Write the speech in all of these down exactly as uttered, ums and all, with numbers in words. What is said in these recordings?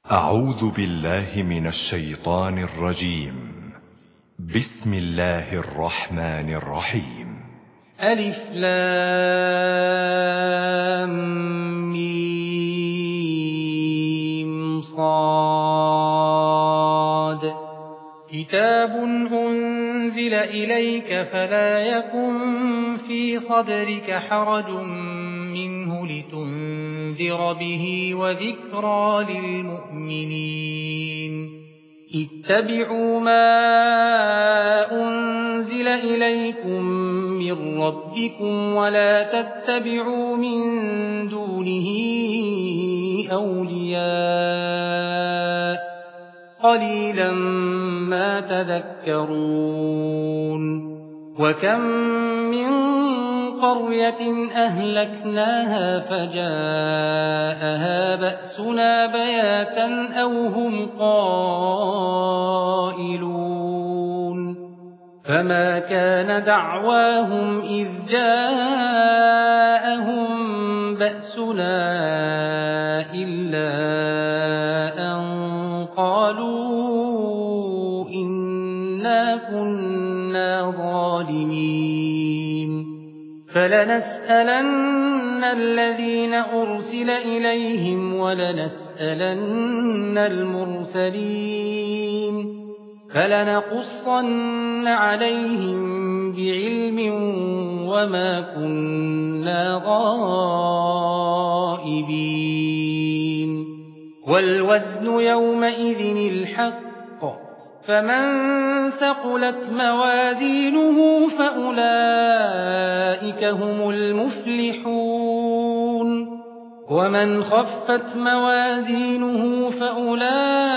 أعوذ بالله من الشيطان الرجيم. بسم الله الرحمن الرحيم. ألف لام ميم صاد كتاب أنزل إليك فلا يكن في صدرك حرج منه لتنذر به وذكرى للمؤمنين. اتبعوا ما أنزل إليكم من ربكم ولا تتبعوا من دونه أولياء قليلا ما تذكرون. وكم من قرية أهلكناها فجاءها بأسنا بياتا أو هم قائلون فما كان دعواهم إذ جاءهم بأسنا إلا أن قالوا إنا كنا ظالمين. فلنسألن الذين أرسل إليهم ولنسألن المرسلين فلنقصن عليهم بعلم وما كنا غائبين. والوزن يومئذ الحق فمن ثقلت موازينه فأولئك هم المفلحون ومن خفت موازينه فأولئك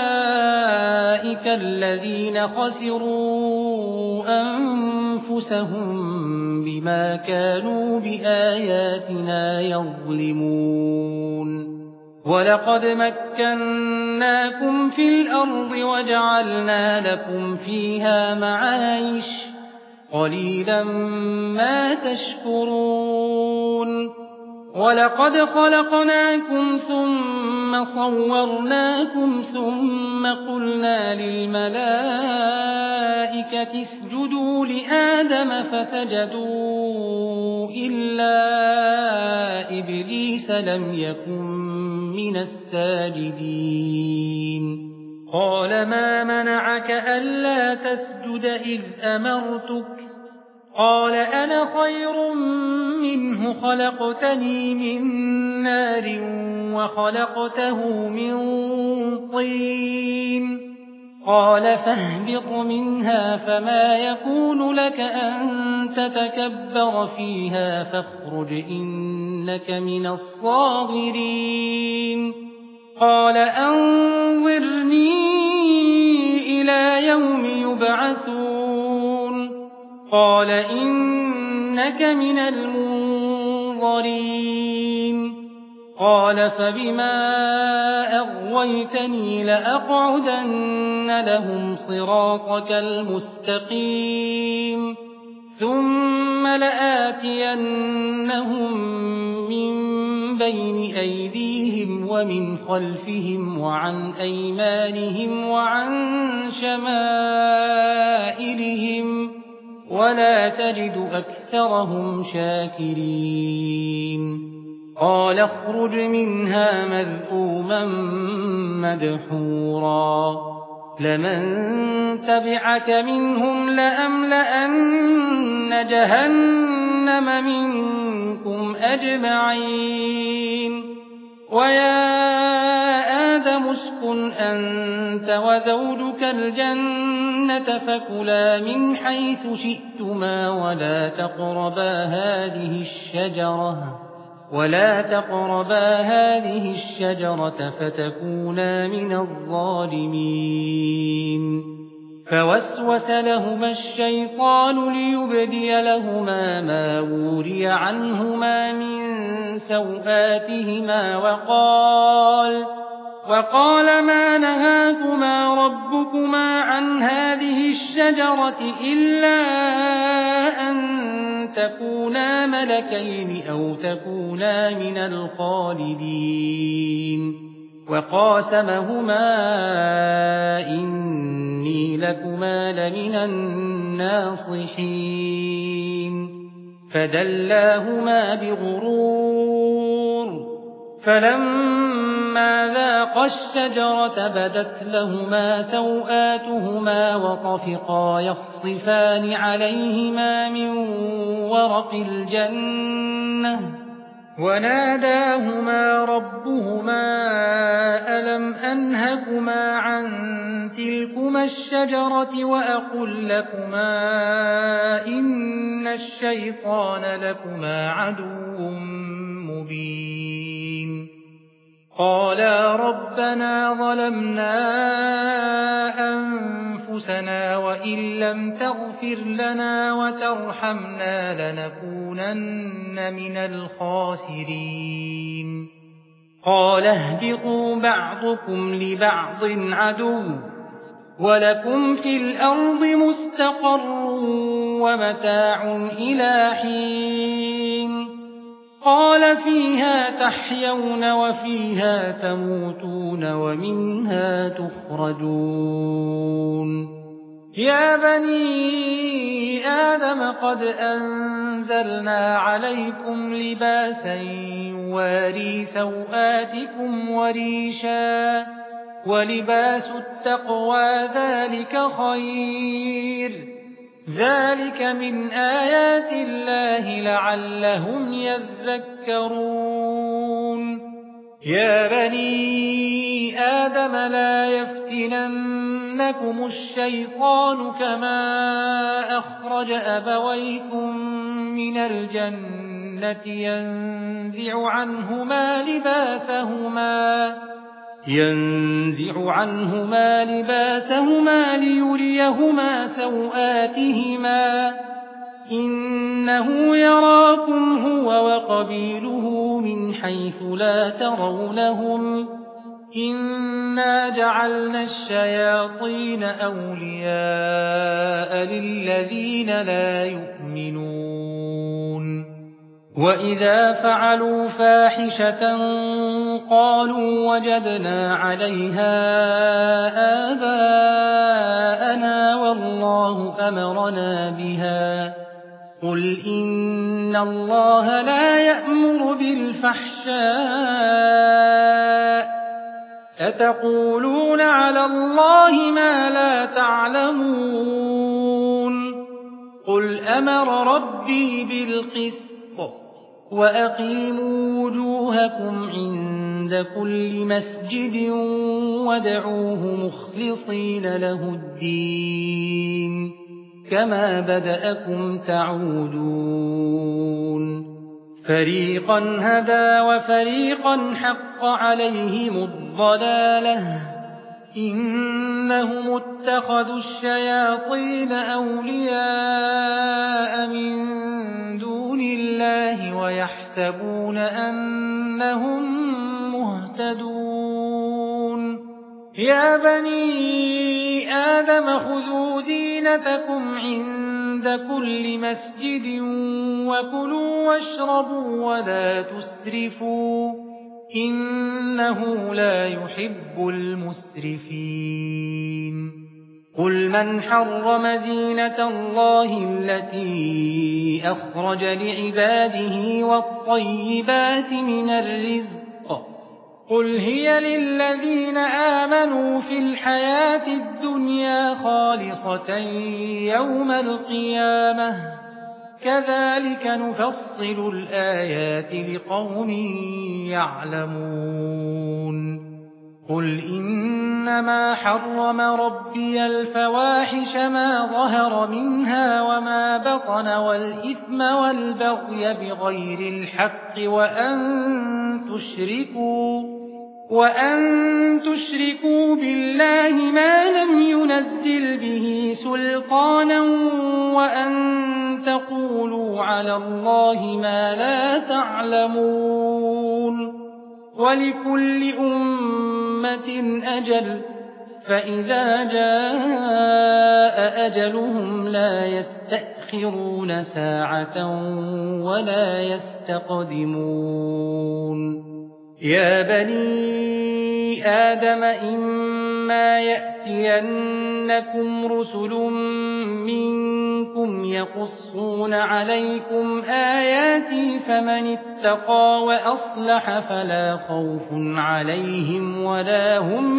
الذين خسروا أنفسهم بما كانوا بآياتنا يظلمون. ولقد مكناكم في الأرض وجعلنا لكم فيها معايش قليلا ما تشكرون. ولقد خلقناكم ثم صورناكم ثم قلنا للملائكة اسجدوا لآدم فسجدوا إلا إبليس لم يكن من الساجدين. قال ما منعك ألا تسجد إذ أمرتك؟ قال أنا خير منه خلقتني من نار وخلقته من طين. قال فاهبط منها فما يكون لك أن تتكبر فيها فاخرج إنك من الصاغرين. قال أنظرني إلى يوم يبعثون. قال إنك من المنظرين. قال فبما أغويتني لأقعدن لهم صراطك المستقيم ثم لآتينهم من بين أيديهم ومن خلفهم وعن أيمانهم وعن شمائلهم ولا تجد أكثرهم شاكرين. قال اخرج منها مذءوما مدحورا لمن تبعك منهم لأملأن جهنم منكم أجمعين. ويا آدم اسكن أنت وزوجك الجنة فكلا من حيث شئتما ولا تقربا هذه الشجرة ولا تقربا هذه الشجرة فتكونا من الظالمين. فوسوس لهما الشيطان ليبدي لهما ما وري عنهما من سوآتهما وقال وقال ما نهاكما ربكما عن هذه الشجرة إلا أن تكونا ملكين أو تكونا من الخالدين. وقاسمهما إني لكما لمن الناصحين فدلاهما بغرور فلما ذاقا الشجرة بدت لهما سوآتهما وطفقا يخصفان عليهما من ورق الجنة وناداهما ربهما ألم أنهكما عن تلكما الشجرة وأقل لكما إن الشيطان لكما عدو مبين قالا ربنا ظلمنا أنفسنا وإن لم تغفر لنا وترحمنا لنكونن من الخاسرين قال اهبطوا بعضكم لبعض عدو ولكم في الأرض مستقر ومتاع إلى حين قال فيها تحيون وفيها تموتون ومنها تخرجون يا بني آدم قد أنزلنا عليكم لباسا يواري سوآتكم وريشا ولباس التقوى ذلك خير ذلك من آيات الله لعلهم يذكرون يا بني آدم لا يفتننكم الشيطان كما أخرج أبويكم من الجنة ينزع عنهما لباسهما ينزع عنهما لباسهما ليريهما سوآتهما إنه يراكم هو وقبيله من حيث لا ترونهم إنا جعلنا الشياطين أولياء للذين لا يؤمنون وإذا فعلوا فاحشة قالوا وجدنا عليها آباءنا والله أمرنا بها قل إن الله لا يأمر بالفحشاء أتقولون على الله ما لا تعلمون قل أمر ربي بالقسط وأقيموا وجوهكم عند كل مسجد وادعوه مخلصين له الدين كما بدأكم تعودون فريقا هدى وفريقا حق عليهم الضلالة إنهم اتخذوا الشياطين أولياء من دون الله ويحسبون أنهم مهتدون يا بني آدم خذوا زينتكم عند كل مسجد وكلوا واشربوا ولا تسرفوا إنه لا يحب المسرفين قل من حرم زينة الله التي أخرج لعباده والطيبات من الرزق قل هي للذين آمنوا في الحياة الدنيا خالصة يوم القيامة كذلك نفصل الآيات لقوم يعلمون قل إنما حرم ربي الفواحش ما ظهر منها وما بطن والإثم والبغي بغير الحق وأن تشركوا وأن تشركوا بالله ما لم ينزل به سلطانا وأن تقولوا على الله ما لا تعلمون ولكل أمة أجل فإذا جاء أجلهم لا يستأخرون ساعة ولا يستقدمون يا بني آدم إما يأتينكم رسل منكم يقصون عليكم آياتي فمن اتقى وأصلح فلا خوف عليهم ولا هم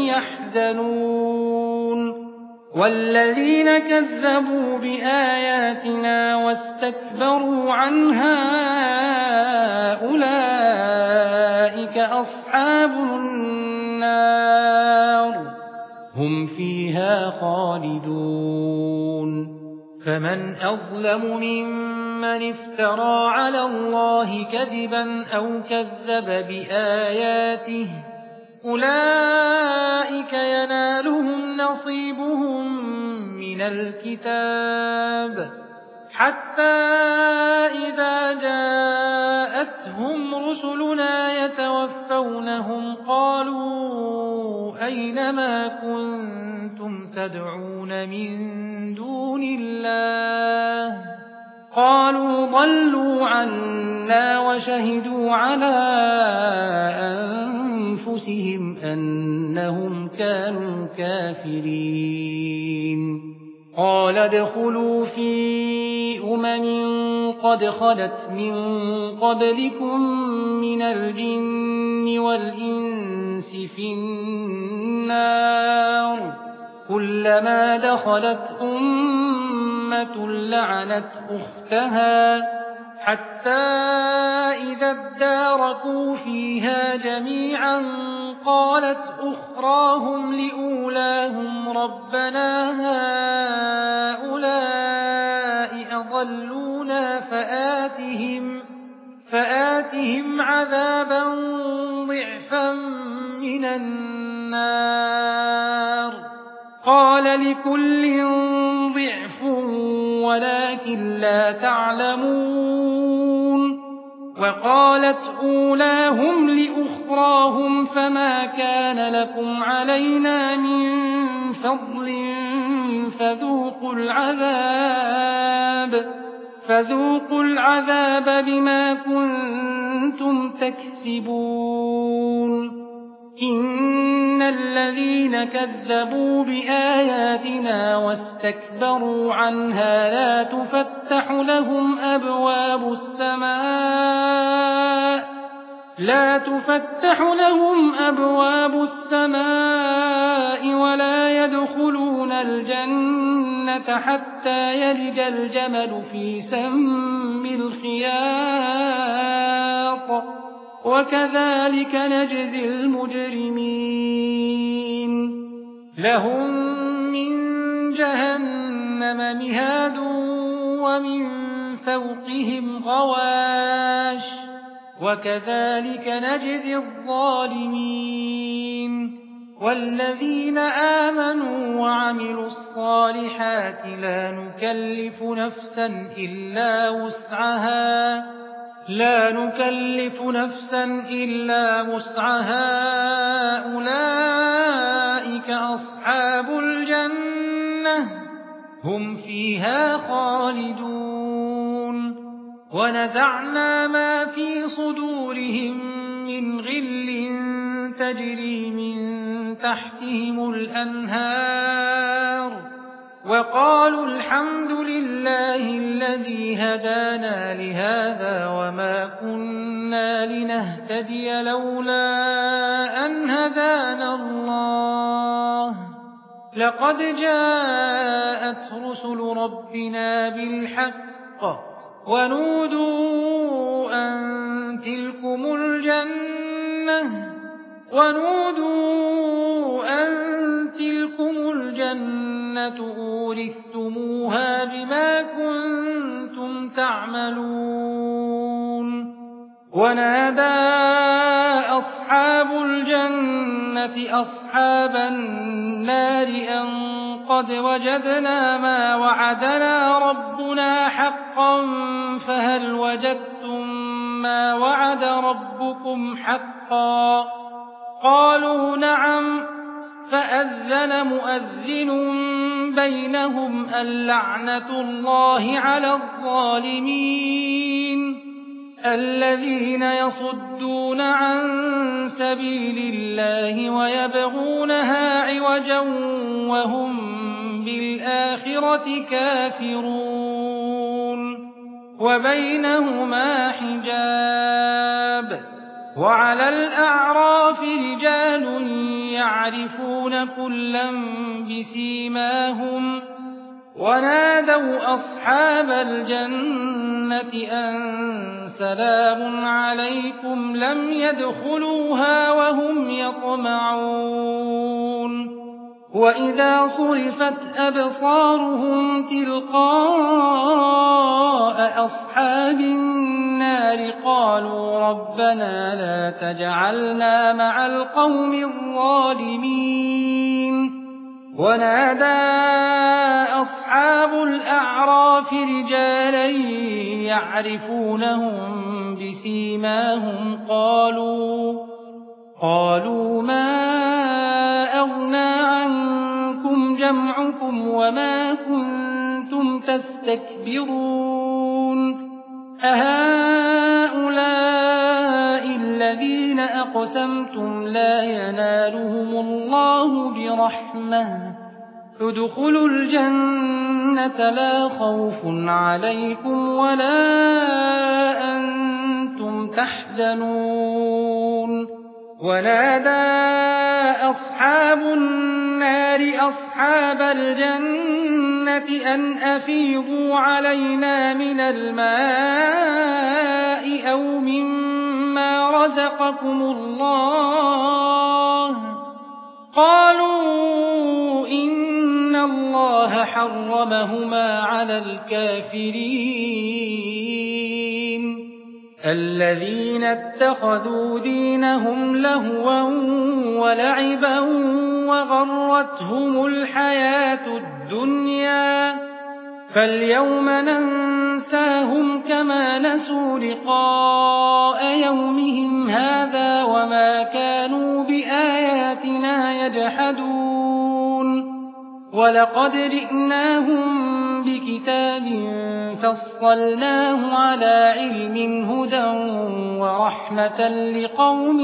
يحزنون والذين كذبوا بآياتنا واستكبروا عنها أولئك أصحاب النار هم فيها خالدون فمن أظلم ممن افترى على الله كذبا أو كذب بآياته أولئك ينالهم نصيبهم من الكتاب حتى إذا جاءتهم رسلنا يتوفونهم قالوا أين ما كنتم تدعون من دون الله قالوا ضلوا عنا وشهدوا على أنفسهم أنهم كانوا كافرين قال ادخلوا في أمم قد خلت من قبلكم من الجن والإنس في النار كلما دخلت أمة لعنت أختها حتى إذا اداركوا فيها جميعا قالت أخراهم لأولاهم ربنا هؤلاء أضلونا فآتهم, فآتهم عذابا ضعفا من النار قال لكل ضعف ولكن لا تعلمون وقالت أولاهم لأخراهم فما كان لكم علينا من فضل فذوقوا العذاب فذوقوا العذاب بما كنتم تكسبون إن الذين كذبوا بآياتنا واستكبروا عنها لا تفتح لهم أبواب السماء لا تفتح لهم أبواب السماء ولا يدخلون الجنة حتى يلج الجمل في سم الخياط وكذلك نجزي المجرمين لهم من جهنم مهاد ومن فوقهم غواش وكذلك نجزي الظالمين والذين آمنوا وعملوا الصالحات لا نكلف نفسا إلا وسعها لا نكلف نفسا إلا وسعها أولئك أصحاب الجنة هم فيها خالدون ونزعنا ما في صدورهم من غل تجري من تحتهم الأنهار وقالوا الحمد لله الذي هدانا لهذا وما كنا لنهتدي لولا أن هدانا الله لقد جاءت رسل ربنا بالحق ونودوا أن تلكم الجنة ونودوا أن تلكم الجنة أورثتموها بما كنتم تعملون ونادى أصحاب الجنة أصحاب النار أن قد وجدنا ما وعدنا ربنا حقا فهل وجدتم ما وعد ربكم حقا قالوا نعم فأذن مؤذن بينهم اللعنة الله على الظالمين الذين يصدون عن سبيل الله ويبغونها عوجا وهم بالآخرة كافرون وبينهما حجاب وعلى الأعراف رجال يعرفون كلا بسيماهم ونادوا أصحاب الجنة أن سلام عليكم لم يدخلوها وهم يطمعون وإذا صرفت أبصارهم تلقاء أصحاب النار قالوا ربنا لا تجعلنا مع القوم الظالمين ونادى أصحاب الأعراف رجالا يعرفونهم بسيماهم قالوا قالوا ما أغنى عنكم جمعكم وما كنتم تستكبرون أهؤلاء الذين أقسمتم لا ينالهم الله برحمة ادخلوا الجنة لا خوف عليكم ولا أنتم تحزنون ونادى أصحاب النار أصحاب الجنة أن أفيضوا علينا من الماء أو مما رزقكم الله قالوا إن الله حرمهما على الكافرين الذين اتخذوا دينهم لهوا ولعبا وغرتهم الحياة الدنيا فاليوم ننساهم كما نسوا لقاء يومهم هذا وما كانوا بآياتنا يجحدون ولقد جئناهم بكتاب فصلناه على علم هدى ورحمة لقوم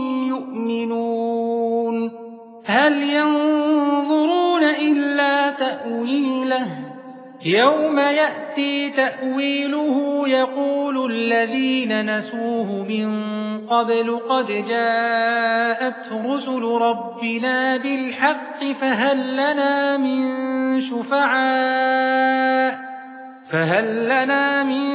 يؤمنون هل ينظرون إلا تأويله يوم يأتي تأويله يقول الذين نسوه من قبل قد جاءت رسل ربنا بالحق فهل لنا من شفعاء فهل لنا من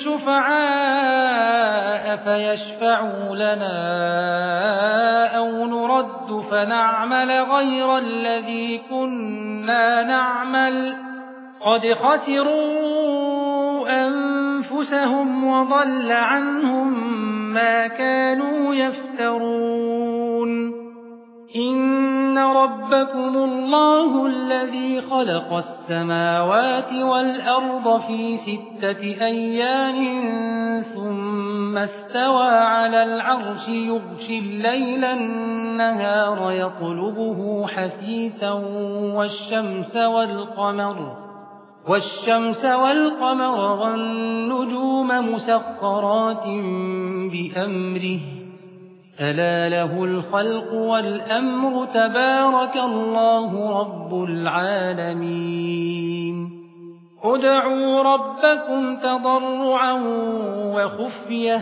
شفعاء فيشفعوا لنا أو نرد فنعمل غير الذي كنا نعمل قد خسروا أنفسهم وضل عنهم ما كانوا يفترون إن ربكم الله الذي خلق السماوات والأرض في ستة أيام ثم استوى على العرش يغشي الليل النهار يطلبه حثيثا والشمس والقمر والشمس والقمر والنجوم مسخرات بأمره ألا له الخلق والأمر تبارك الله رب العالمين ادعوا ربكم تضرعا وخفية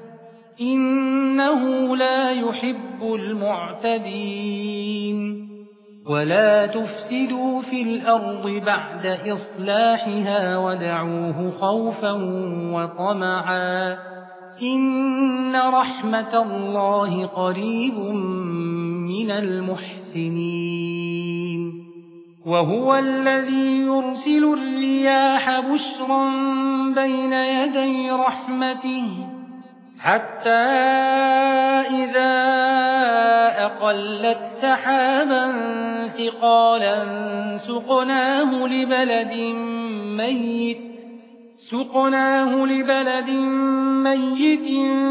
إنه لا يحب المعتدين ولا تفسدوا في الأرض بعد إصلاحها ودعوه خوفا وطمعا إن رحمة الله قريب من المحسنين وهو الذي يرسل الرياح بشرا بين يدي رحمته حتى إذا أقلت سحابا ثقالا سقناه لبلد ميت سقناه لبلد ميت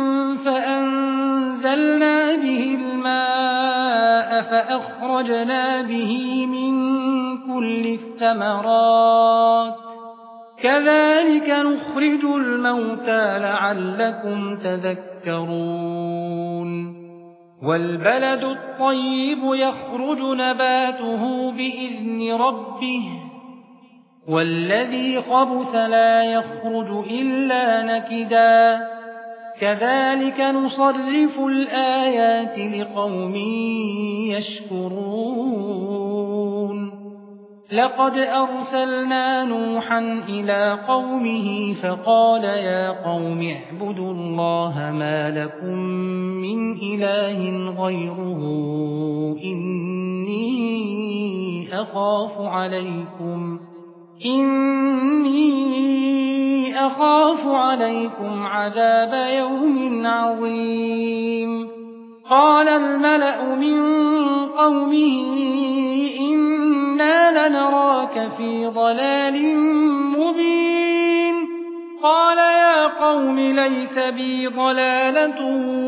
فأنزلنا به الماء فأخرجنا به من كل الثمرات كذلك نخرج الموتى لعلكم تذكرون والبلد الطيب يخرج نباته بإذن ربه والذي خبث لا يخرج إلا نكدا كذلك نصرف الآيات لقوم يشكرون لقد أرسلنا نوحا إلى قومه فقال يا قوم اعبدوا الله ما لكم من إله غيره إني أخاف عليكم إني أخاف عليكم عذاب يوم عظيم قال الملأ من قومه إنا لنراك في ضلال مبين قال يا قوم ليس بي ضلالة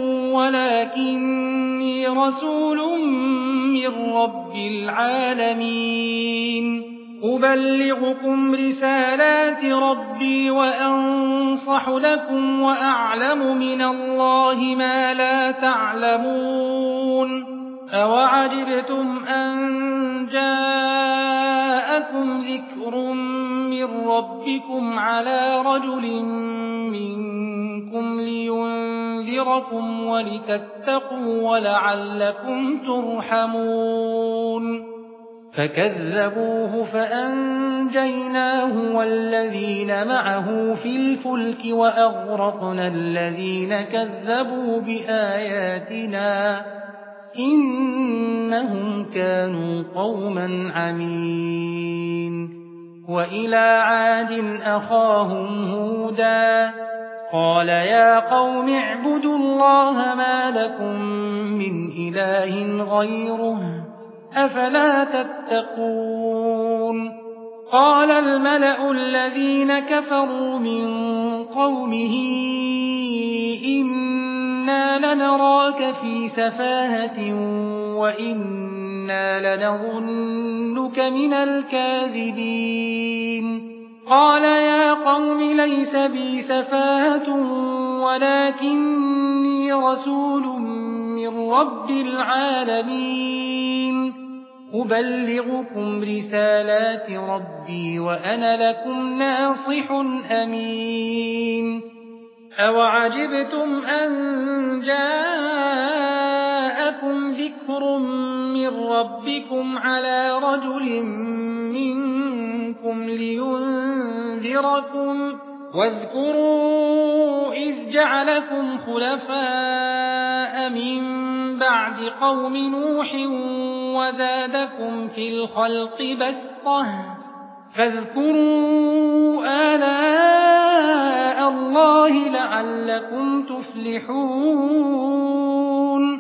ولكني رسول من رب العالمين أبلغكم رسالات ربي وأنصح لكم وأعلم من الله ما لا تعلمون أوعجبتم أن جاءكم ذكر من ربكم على رجل منكم لينذركم ولتتقوا ولعلكم ترحمون فكذبوه فأنجيناه والذين معه في الفلك وأغرقنا الذين كذبوا بآياتنا إنهم كانوا قوما عمين وإلى عاد أخاهم هودا قال يا قوم اعبدوا الله ما لكم من إله غيره أفلا تتقون قال الملأ الذين كفروا من قومه إنا لنراك في سفاهة وإنا لنظنك من الكاذبين قال يا قوم ليس بي سفاهة ولكني رسول من رب العالمين أبلغكم رسالات ربي وأنا لكم ناصح أمين أوعجبتم أن جاءكم ذكر من ربكم على رجل منكم لينذركم واذكروا إذ جعلكم خلفاء من بعد قوم نوح وزادكم في الخلق بسطة فاذكروا آلاء الله لعلكم تفلحون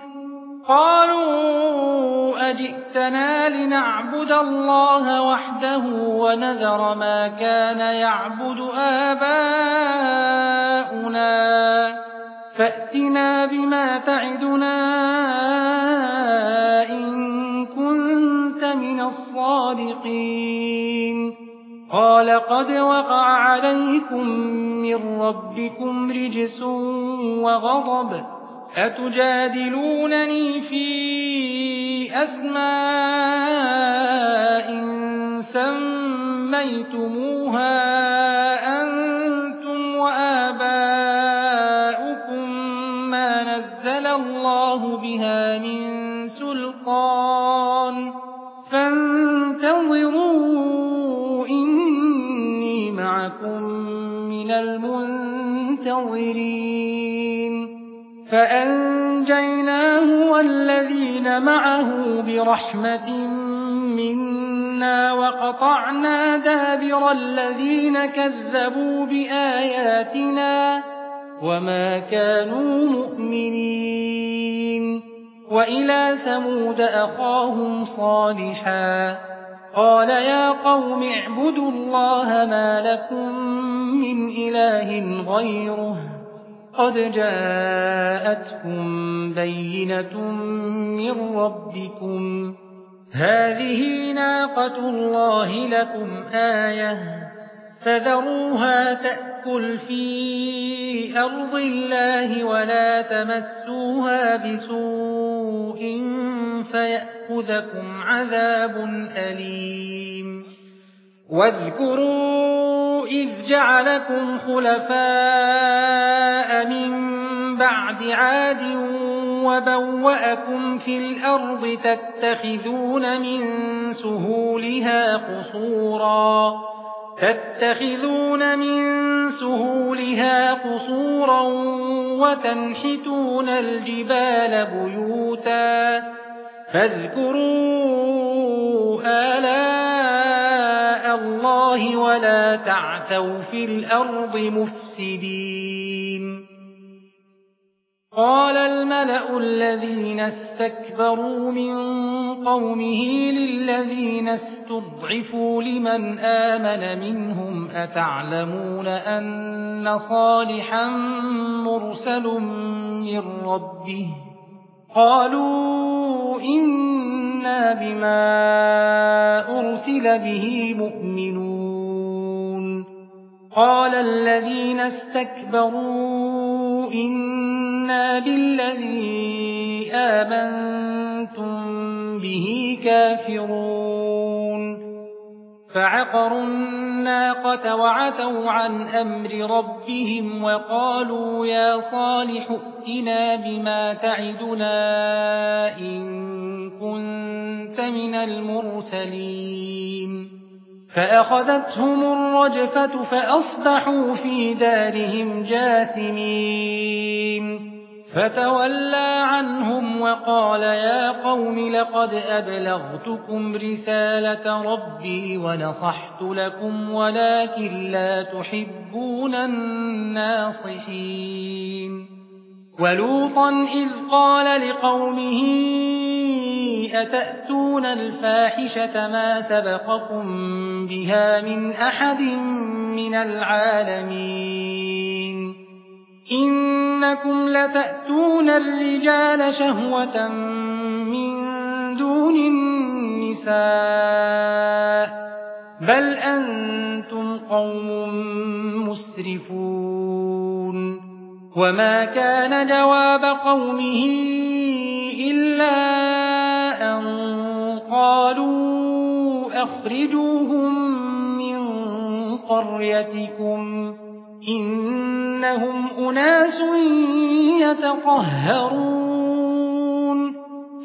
قالوا أجئتنا لنعبد الله وحده ونذر ما كان يعبد آباؤنا فأتنا بما تعدنا إن كنت من الصادقين قال قد وقع عليكم من ربكم رجس وغضب أتجادلونني في أسماء سميتموها أنتم وآباؤكم ما نزل الله بها من سلطان فانتظروا إني معكم من المنتظرين فأنجيناه والذين معه برحمة منا وقطعنا دابر الذين كذبوا بآياتنا وما كانوا مؤمنين وإلى ثمود أخاهم صالحا قال يا قوم اعبدوا الله ما لكم من إله غيره قد جاءتكم بينة من ربكم هذه ناقة الله لكم آية فذروها تأكل في أرض الله ولا تمسوها بسوء فيأخذكم عذاب أليم واذكروا إذ جعلكم خلفاء من بعد عاد وبوأكم في الأرض تتخذون من سهولها قصورا تتخذون من سهولها قصورا وتنحتون الجبال بيوتا فاذكروا آلاء الله ولا تعثوا في الأرض مفسدين قال الملأ الذين استكبروا من قومه للذين استضعفوا لمن آمن منهم أتعلمون أن صالحا مرسل من ربه قالوا إنا بما أرسل به مؤمنون قال الذين استكبروا إنا بالذي آمنتم به كافرون فعقروا الناقة وعتوا عن أمر ربهم وقالوا يا صالح ائتنا بما تعدنا إن كنت من المرسلين فأخذتهم الرجفة فأصبحوا في دارهم جاثمين فتولى عنهم وقال يا قوم لقد أبلغتكم رسالة ربي ونصحت لكم ولكن لا تحبون الناصحين ولوطا إذ قال لقومه أتأتون الفاحشة ما سبقكم بها من أحد من العالمين إنكم لتأتون الرجال شهوة من دون النساء بل أنتم قوم مسرفون وما كان جواب قومه إلا أن قالوا أخرجوهم من قريتكم إنهم أناس يتطهرون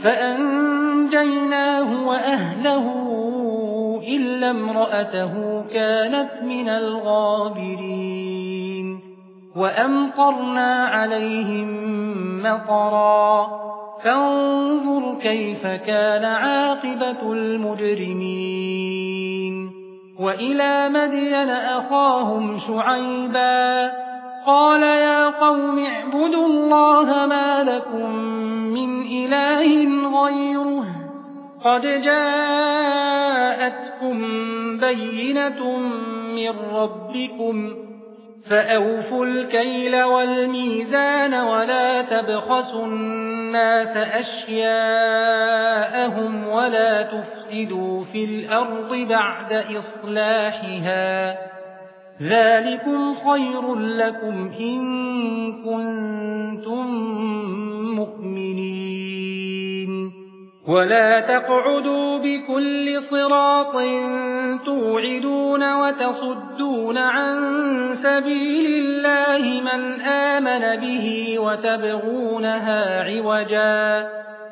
فأنجيناه وأهله إلا امرأته كانت من الغابرين وأمطرنا عليهم مطرا فانظر كيف كان عاقبة المجرمين وإلى مدين أخاهم شعيبا قال يا قوم اعبدوا الله ما لكم من إله غيره قد جاءتكم بينة من ربكم فأوفوا الكيل والميزان ولا تبخسوا الناس أشياءهم ولا تفسدوا في الأرض بعد إصلاحها ذلكم خير لكم إن كنتم مؤمنين ولا تقعدوا بكل صراط توعدون وتصدون عن سبيل الله من آمن به وتبغونها عوجا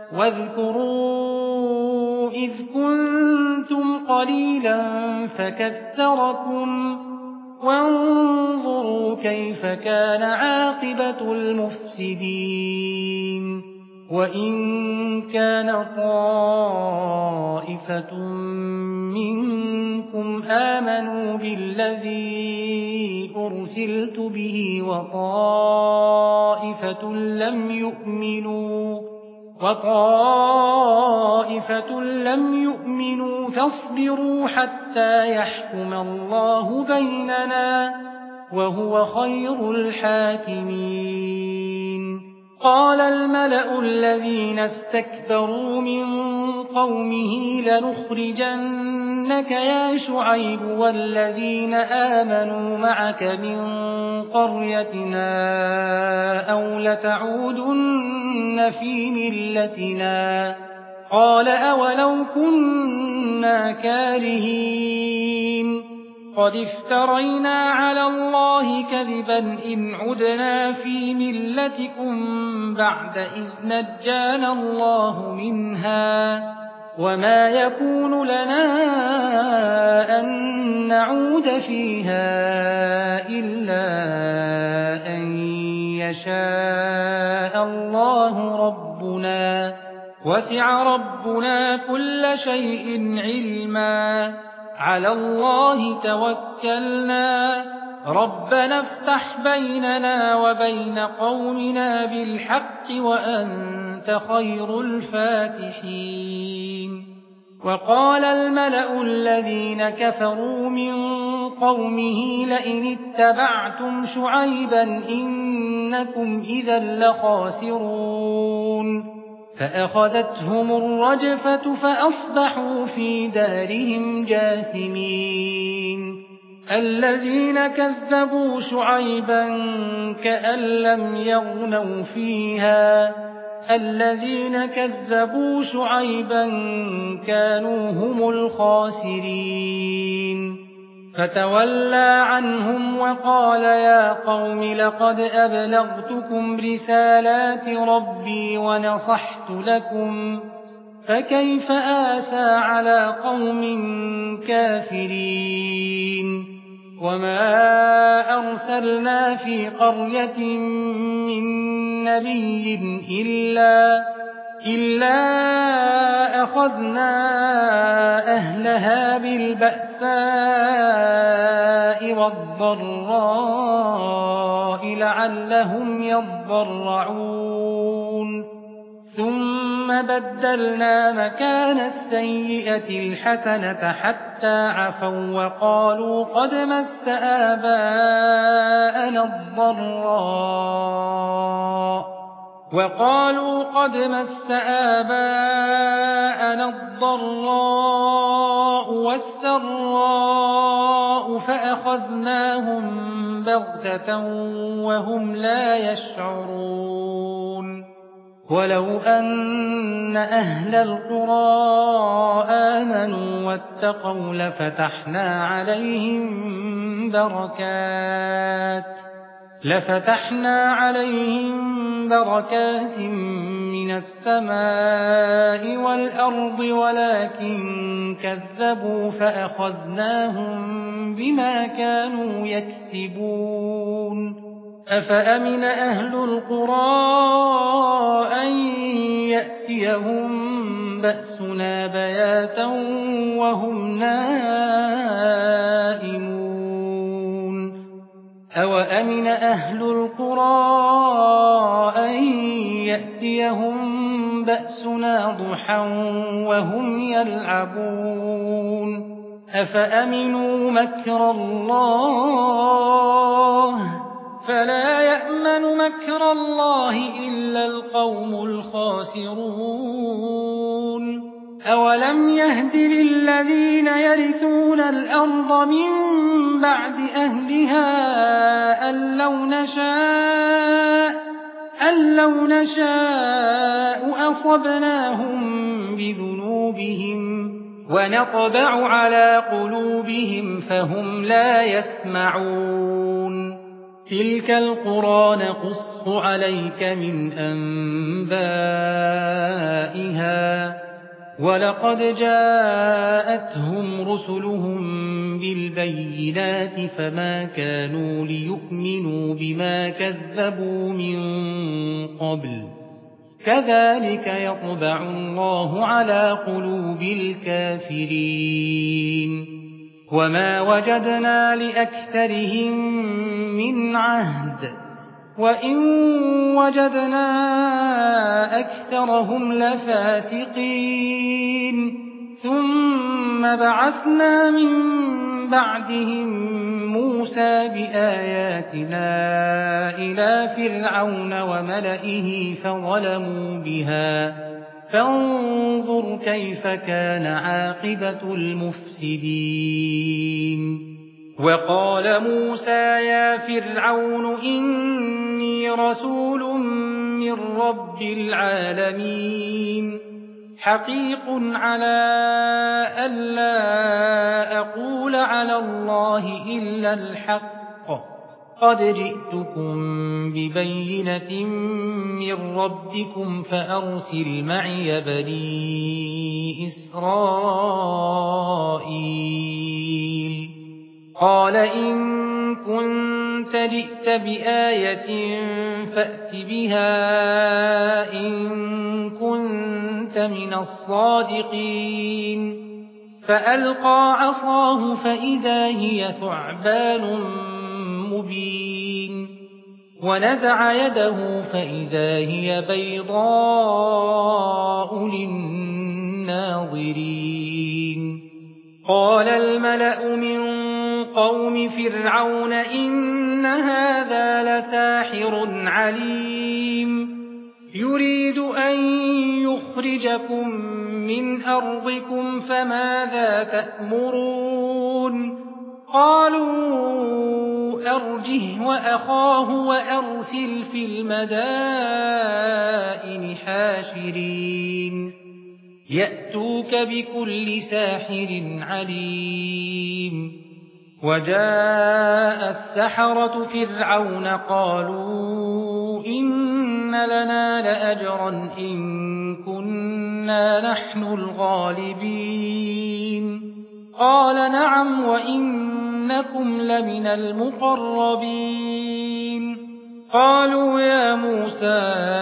واذكروا إذ كنتم قليلا فكثركم وانظروا كيف كان عاقبة المفسدين وإن كان طائفة منكم آمنوا بالذي أرسلت به وطائفة لم يؤمنوا وطائفة لم يؤمنوا فاصبروا حتى يحكم الله بيننا وهو خير الحاكمين قال الملأ الذين استكبروا من قومه لنخرجنك يا شعيب والذين آمنوا معك من قريتنا أو لتعودن في ملتنا قال أولو كنا كارهين قد افترينا على الله كذبا إن عدنا في ملتكم بعد إذ نجانا الله منها وما يكون لنا أن نعود فيها إلا أن يشاء الله ربنا وسع ربنا كل شيء علما على الله توكلنا ربنا افتح بيننا وبين قومنا بالحق وأنت خير الفاتحين وقال الملأ الذين كفروا من قومه لئن اتبعتم شعيبا إنكم إذا لخاسرون فأخذتهم الرجفة فأصبحوا في دارهم جاثمين الذين كذبوا شعيبا كأن لم يغنوا فيها الذين كذبوا شعيبا كانوا هم الخاسرين فتولى عنهم وقال يا قوم لقد أبلغتكم رسالات ربي ونصحت لكم فكيف آسى على قوم كافرين وما أرسلنا في قرية من نبي إلا إلا أخذنا أهلها بالبأساء والضراء لعلهم يضرعون ثم بدلنا مكان السيئة الحسنة حتى عفوا وقالوا قد مس آباءنا الضراء وقالوا قد مس آباءنا الضراء والسراء فأخذناهم بغتة وهم لا يشعرون ولو أن أهل القرى آمنوا واتقوا لفتحنا عليهم بركات لفتحنا عليهم بركات من السماء والأرض ولكن كذبوا فأخذناهم بما كانوا يكسبون أفأمن أهل القرى أن يأتيهم بأسنا بياتا وهم نائمون أوأمن أهل القرى أن يأتيهم بأسنا ضحى وهم يلعبون أفأمنوا مكر الله فلا يأمن مكر الله إلا القوم الخاسرون أولم يهد للذين يرثون الأرض من بعد أهلها أن لو نشاء أن لو نشاء أصبناهم بذنوبهم ونطبع على قلوبهم فهم لا يسمعون تلك القرى نقص عليك من أنبائها ولقد جاءتهم رسلهم بالبينات فما كانوا ليؤمنوا بما كذبوا من قبل كذلك يطبع الله على قلوب الكافرين وما وجدنا لأكثرهم من عهد وإن وجدنا أكثرهم لفاسقين ثم بعثنا من بعدهم موسى موسى بآياتنا إلى فرعون وملئه فظلموا بها فانظر كيف كان عاقبة المفسدين وقال موسى يا فرعون إني رسول من رب العالمين حقيق على ألا أقول على الله إلا الحق قد جئتكم ببينة من ربكم فأرسل معي بني إسرائيل قال إن كنت جئت بآية فأت بها إن كنت من الصادقين فألقى عصاه فإذا هي ثعبان مبين ونزع يده فإذا هي بيضاء للناظرين قال الملأ من قوم فرعون إن هذا لساحر عليم يريد أن يخرجكم من أرضكم فماذا تأمرون قالوا أرجه وأخاه وأرسل في المدائن حاشرين يأتوك بكل ساحر عليم وجاء السحرة فرعون قالوا إن لنا لأجرا إن كنا نحن الغالبين قال نعم وإنكم لمن المقربين قالوا يا موسى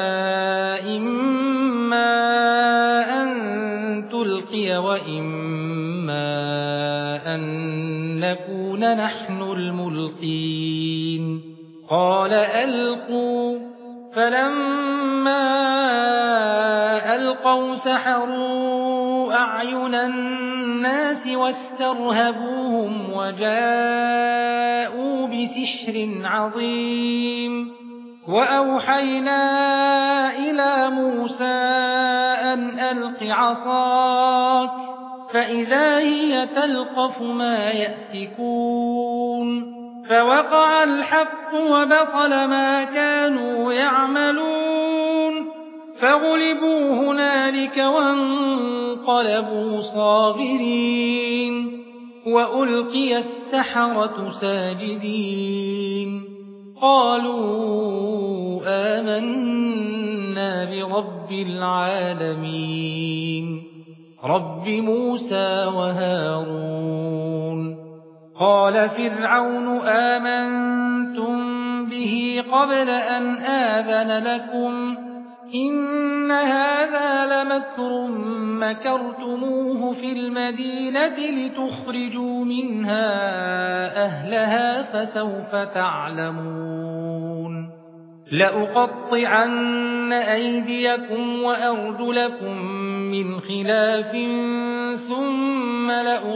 إما أن تلقي وإما أن نكون نحن الملقين قال ألقوا فلما ألقوا سحروا أعين الناس واسترهبوهم وجاءوا بسحر عظيم وأوحينا إلى موسى أن ألق عصاك فإذا هي تلقف ما يأفكون فوقع الحق وبطل ما كانوا يعملون فغلبوا هنالك وانقلبوا صاغرين وألقي السحرة ساجدين قالوا آمنا برب العالمين رب موسى وهارون قال فرعون آمنتم به قبل أن آذن لكم إن هذا لمكر مكرتموه في المدينة لتخرجوا منها أهلها فسوف تعلمون لأقطعن أيديكم وأرجلكم من خلاف ثم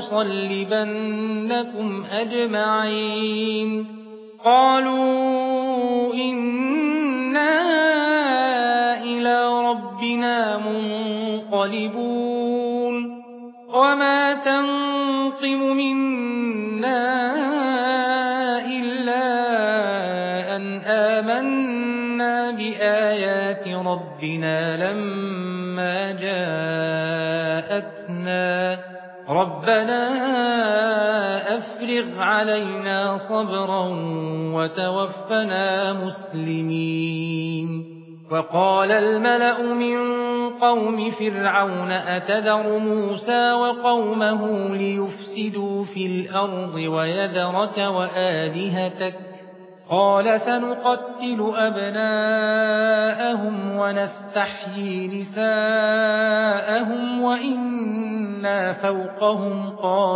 لأصلبنكم أجمعين قالوا إنا إلى ربنا منقلبون وما تنقم منا إلا أن آمنا بآيات ربنا لما جاءتنا ربنا أفرغ علينا صبرا وتوفنا مسلمين وقال الملأ من قوم فرعون أتذر موسى وقومه ليفسدوا في الأرض ويذرك وآلهتك قال سنقتل أبناءهم ونستحيي نساءهم وإنا فوقهم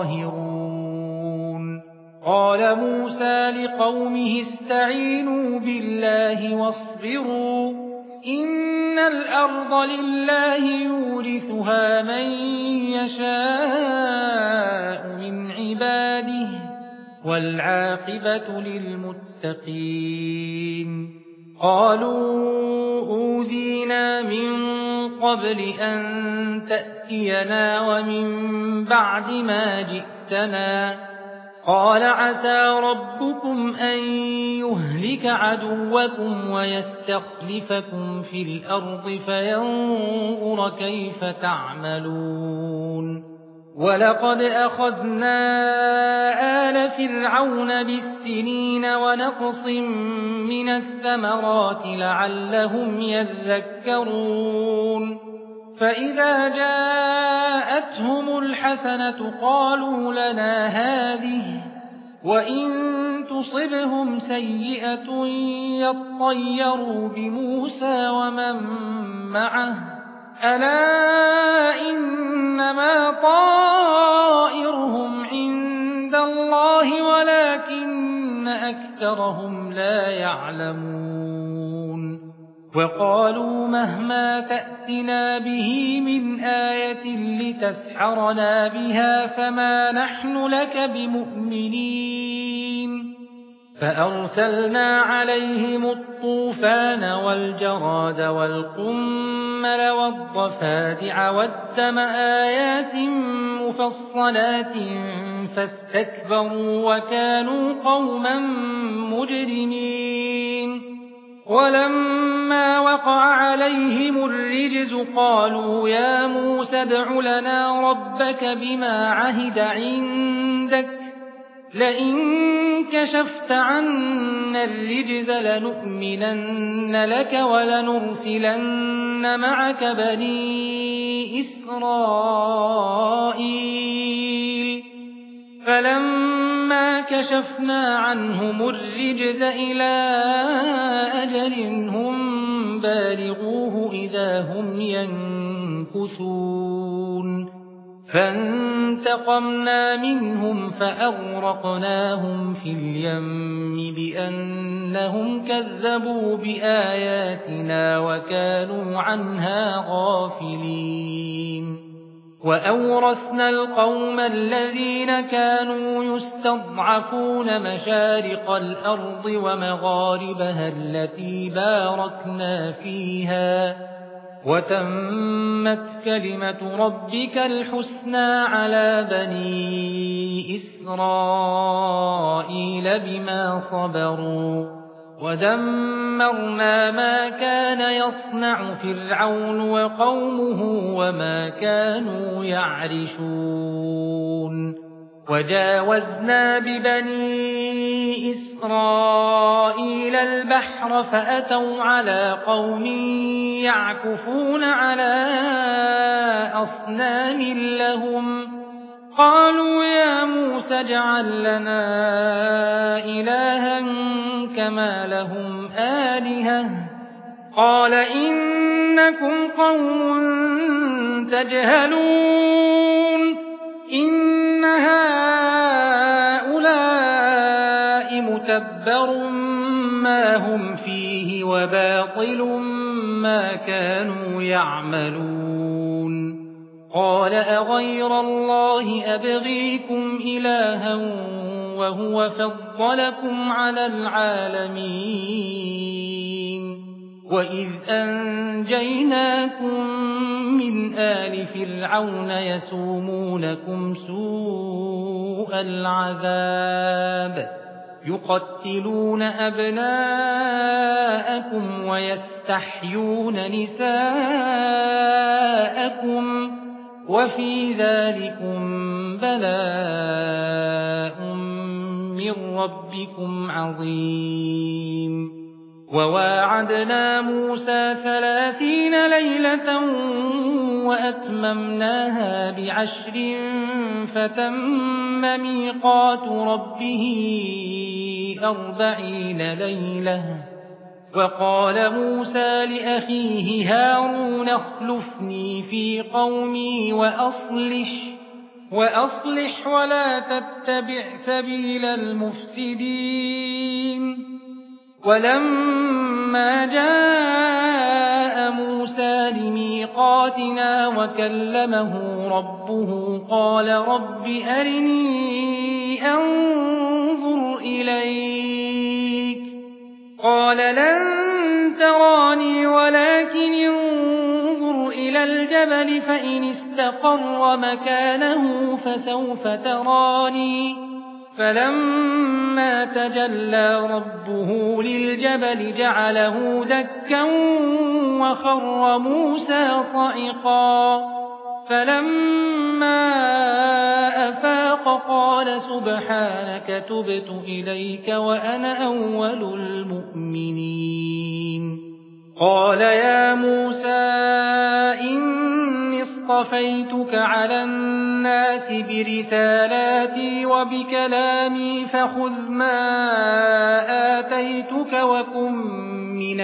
قاهرون قال موسى لقومه استعينوا بالله واصبروا إن الأرض لله يورثها من يشاء من عباده والعاقبة للمتقين. قالوا أوذينا من قبل أن تأتينا ومن بعد ما جئتنا قال عسى ربكم أن يهلك عدوكم ويستخلفكم في الأرض فينظر كيف تعملون. ولقد أخذنا آل فرعون بالسنين ونقص من الثمرات لعلهم يذكرون. فإذا جاءتهم الحسنة قالوا لنا هذه وإن تصبهم سيئة يطيروا بموسى ومن معه ألا إنما طائرهم عند الله ولكن أكثرهم لا يعلمون. وقالوا مهما تأتنا به من آية لتسحرنا بها فما نحن لك بمؤمنين. فأرسلنا عليهم الطوفان والجراد والقمل والضفادع والدم آيات مفصلات فاستكبروا وكانوا قوما مجرمين. ولما وقع عليهم الرجز قالوا يا موسى ادع لنا ربك بما عهد عندك لئن كشفت عنا الرجز لنؤمنن لك ولنرسلن معك بني إسرائيل. فلما كشفنا عنهم الرجز إلى أجل هم بالغوه إذا هم ينكثون فانتقمنا منهم فأغرقناهم في اليم بأنهم كذبوا بآياتنا وكانوا عنها غافلين. وأورثنا القوم الذين كانوا يستضعفون مشارق الأرض ومغاربها التي باركنا فيها وتمت كلمة ربك الحسنى على بني إسرائيل بما صبروا ودمرنا ما كان يصنع فرعون وقومه وما كانوا يعرشون. وجاوزنا ببني إسرائيل البحر فأتوا على قوم يعكفون على أصنام لهم قالوا يا موسى اجعل لنا إلها كما لهم آلهة قال إنكم قوم تجهلون إن هؤلاء متبر ما هم فيه وباطل ما كانوا يعملون. قال أغير الله أبغيكم إلها وهو فضلكم على العالمين وإذ أنجيناكم من آل فرعون يسومونكم سوء العذاب يقتلون أبناءكم ويستحيون نساءكم وفي ذلكم بلاء من ربكم عظيم. وواعدنا موسى ثلاثين ليلة وأتممناها بعشر فتم ميقات ربه أربعين ليلة. وقال موسى لأخيه هارون اخلفني في قومي وأصلح, وأصلح ولا تتبع سبيل المفسدين. ولما جاء موسى لميقاتنا وكلمه ربه قال رب أرني أنظر إليك قال لن تراني ولكن انظر إلى الجبل فإن استقر مكانه فسوف تراني فلما تجلى ربه للجبل جعله دكا وخر موسى صعقا فلما أفاق قال سبحانك تبت إليك وأنا أول المؤمنين قال يا موسى إني اصطفيتك على الناس برسالاتي وبكلامي فخذ ما آتيتك وكن من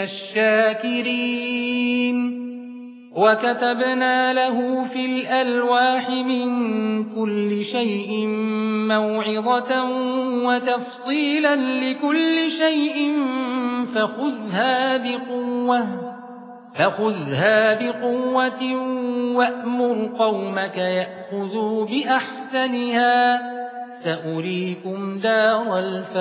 الشاكرين وكتبنا له في الألواح من كل شيء موعظة وتفصيلا لكل شيء فخذها بقوة فخذها بقوة وأمر قومك يأخذوا بأحسنها سأريكم دار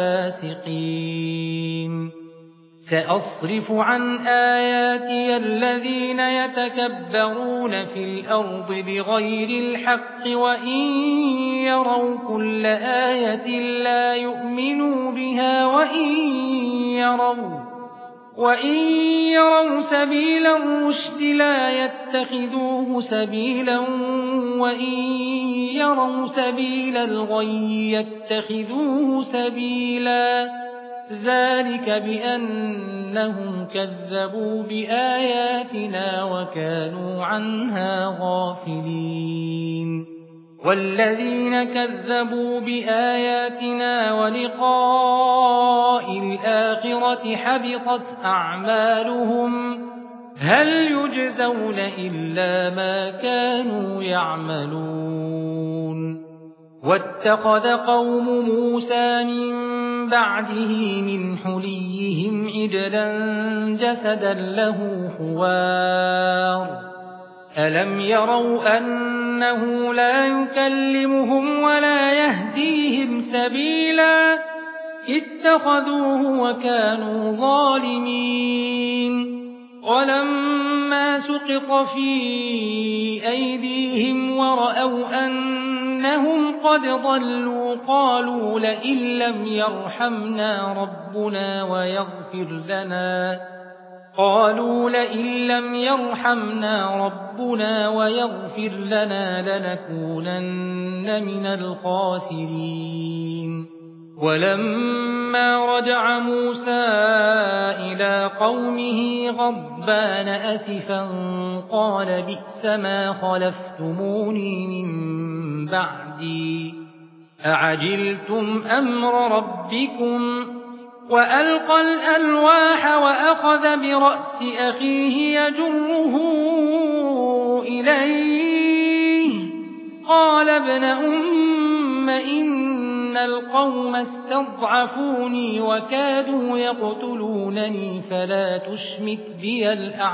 الفاسقين سأصرف عن آياتي الذين يتكبرون في الأرض بغير الحق وإن يروا كل آية لا يؤمنوا بها وإن يروا وإن يروا سبيل الرشد لا يتخذوه سبيلا وإن يروا سبيل الغي يتخذوه سبيلا ذلك بأنهم كذبوا بآياتنا وكانوا عنها غافلين والذين كذبوا بآياتنا ولقاء الآخرة حبطت أعمالهم هل يجزون إلا ما كانوا يعملون واتخذ قوم موسى من بعده من حليهم عجلا جسدا له خوار ألم يروا أنه لا يكلمهم ولا يهديهم سبيلا اتخذوه وكانوا ظالمين ولما سقط في أيديهم ورأوا أنهم قد ضلوا قالوا لئن لم يرحمنا ربنا ويغفر لنا قالوا لئن لم يرحمنا ربنا ويغفر لنا لنكونن من الخاسرين ولما رجع موسى إلى قومه غضبان أسفا قال بئس ما خلفتموني من بعدي أعجلتم أمر ربكم وألقى الألواح وأخذ برأس أخيه يجره إليه قال ابن أم إن القوم استضعفوني وكادوا يقتلونني فلا تشمت بي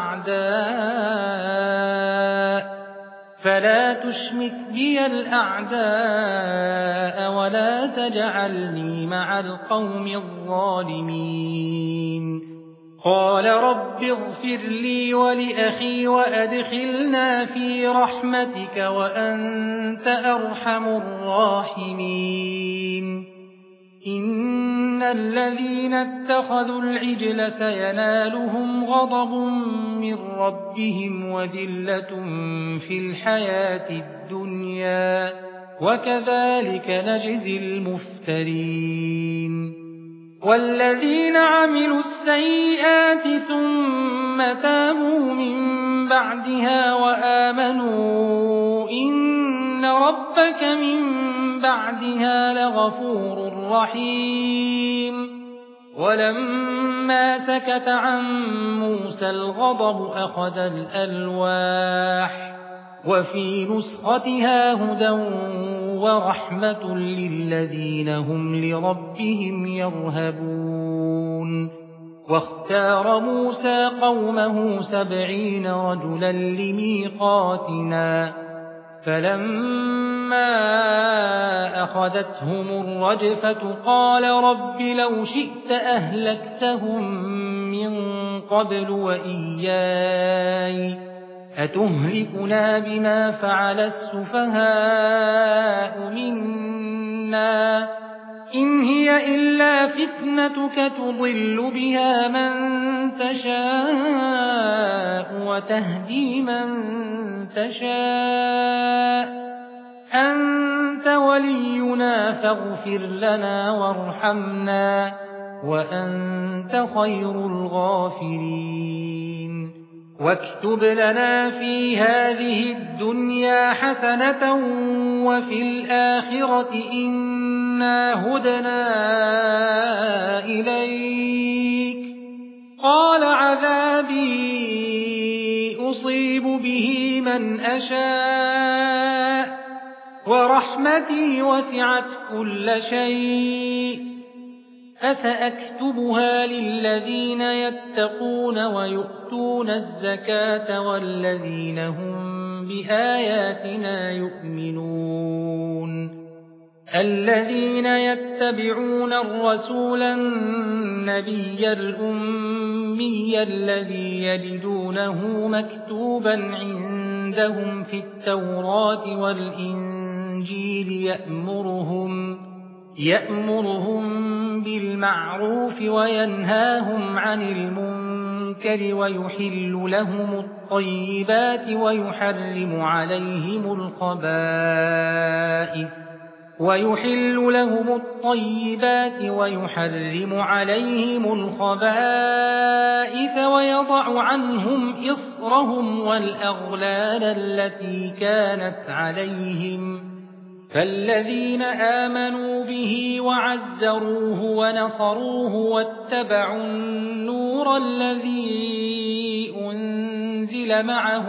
الأعداء فلا تشمت بي الأعداء ولا تجعلني مع القوم الظالمين قال رب اغفر لي ولأخي وأدخلنا في رحمتك وأنت أرحم الراحمين إن الذين اتخذوا العجل سينالهم غضب من ربهم وذلة في الحياة الدنيا وكذلك نجزي المفترين والذين عملوا السيئات ثم تابوا من بعدها وآمنوا إن ربك من بعدها لغفور رحيم ولما سكت عن موسى الغضب أخذ الألواح وفي نسختها هدى ورحمة للذين هم لربهم يرهبون واختار موسى قومه سبعين رجلا لميقاتنا فلما فأخذتهم الرجفة قال رب لو شئت أهلكتهم من قبل وإياي أتهلكنا بما فعل السفهاء منا إن هي إلا فتنتك تضل بها من تشاء وتهدي من تشاء أنت ولينا فاغفر لنا وارحمنا وأنت خير الغافرين واكتب لنا في هذه الدنيا حسنة وفي الآخرة إنا هدنا إليك قال عذابي أصيب به من أشاء ورحمتي وسعت كل شيء فسأكتبها للذين يتقون ويؤتون الزكاة والذين هم بآياتنا يؤمنون الذين يتبعون الرسول النبي الأمي الذي يجدونه مكتوبا عندهم في التوراة والإنجيل يأمرهم يأمرهم بالمعروف وينهاهم عن المنكر ويحل لهم الطيبات ويحرم عليهم الخبائث ويحل لهم الطيبات ويحرم عليهم الخبائث ويضع عنهم إصرهم والأغلال التي كانت عليهم فالذين آمنوا به وعزروه ونصروه واتبعوا النور الذي أنزل معه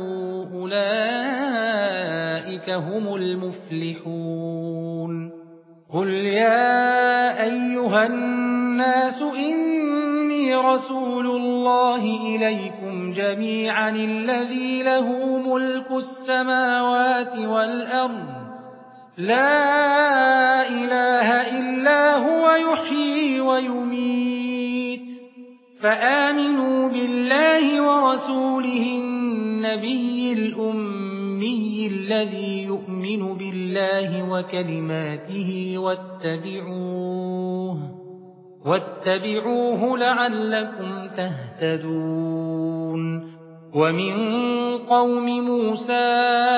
أولئك هم المفلحون قل يا أيها الناس إني رسول الله إليكم جميعا الذي له ملك السماوات والأرض لا إله إلا هو يحيي ويميت فآمنوا بالله ورسوله النبي الأمي الذي يؤمن بالله وكلماته واتبعوه واتبعوه لعلكم تهتدون ومن قوم موسى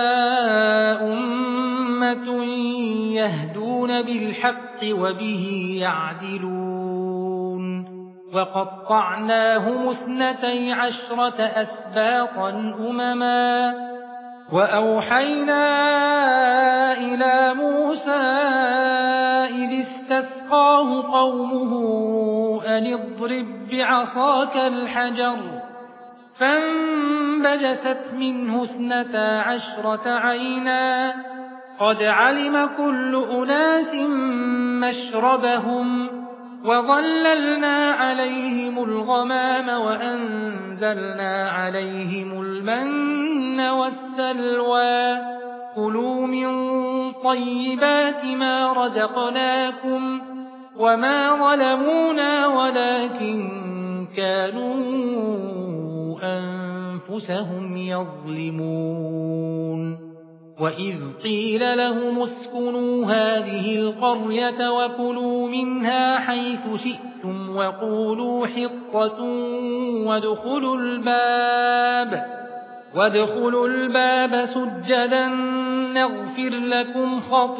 أمة يهدون بالحق وبه يعدلون وقطعناهم اثنتي عشرة أسباطا أمما وأوحينا إلى موسى إذ استسقاه قومه أن اضرب بعصاك الحجر فانبجست منه اثنتا عشرة عينا قد علم كل أناس مشربهم وظللنا عليهم الغمام وأنزلنا عليهم المن والسلوى كلوا من طيبات ما رزقناكم وما ظلمونا ولكن كانوا أنفسهم يظلمون وإذ قيل لهم اسكنوا هذه القرية وكلوا منها حيث شئتم وقولوا حطة وادخلوا الباب وادخلوا الباب سجدا نغفر لكم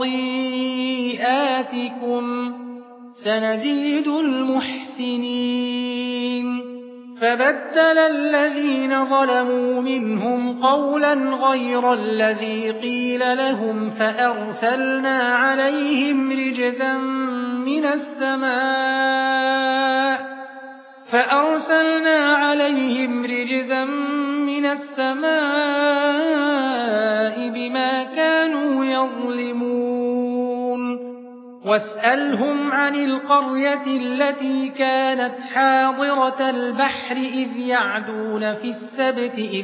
خطيئاتكم سنزيد المحسنين فبدل الذين ظلموا منهم قولا غير الذي قيل لهم فأرسلنا عليهم رجزا من السماء فأرسلنا عليهم رجزا من السماء بما كانوا يظلمون واسألهم عن القرية التي كانت حاضرة البحر إذ يعدون في السبت إذ